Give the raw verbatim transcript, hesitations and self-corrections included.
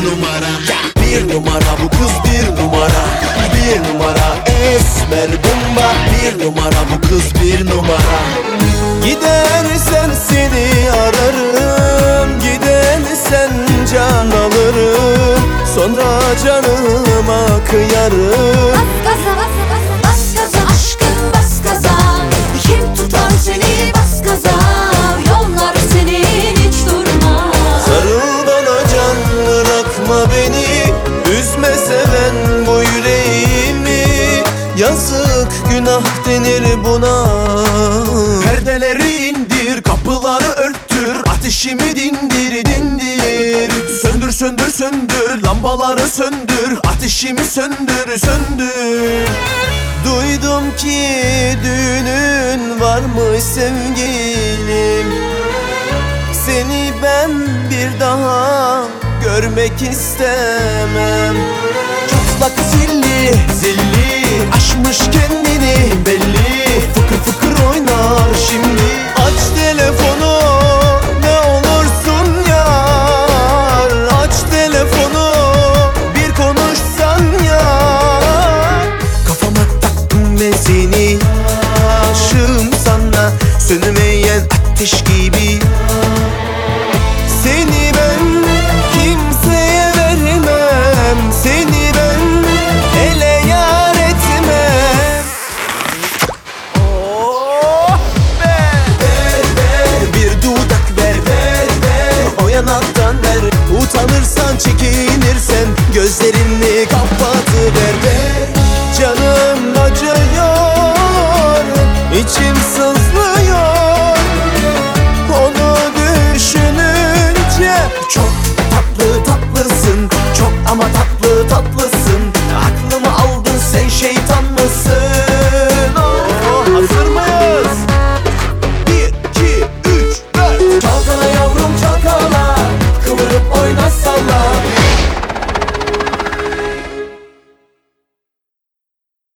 numara. Bir numara bu kız, bir numara. Bir numara esmer bomba. Bir numara bu kız, bir numara. Gidersen seni ararım, gidersen can alırım, sonra canıma kıyarım. Bas gaza, bas gaza, bas gaza, aşkım bas gaza. Kim tutar seni, bas gaza. Yollar senin hiç durma. Sarıl bana can, bırakma beni, üzme seven bu yüreğimi. Yazık günah denir buna. Perdeleri indir, kapıları örttür, ateşimi dindir dindir. Söndür söndür söndür, lambaları söndür, ateşimi söndür söndür. Duydum ki düğünün varmış sevgilim. Seni ben bir daha görmek istemem. Çatlak zilli zilli, aşmış kendini belli. Fıkır fıkır oynar şimdi. Aç telefonu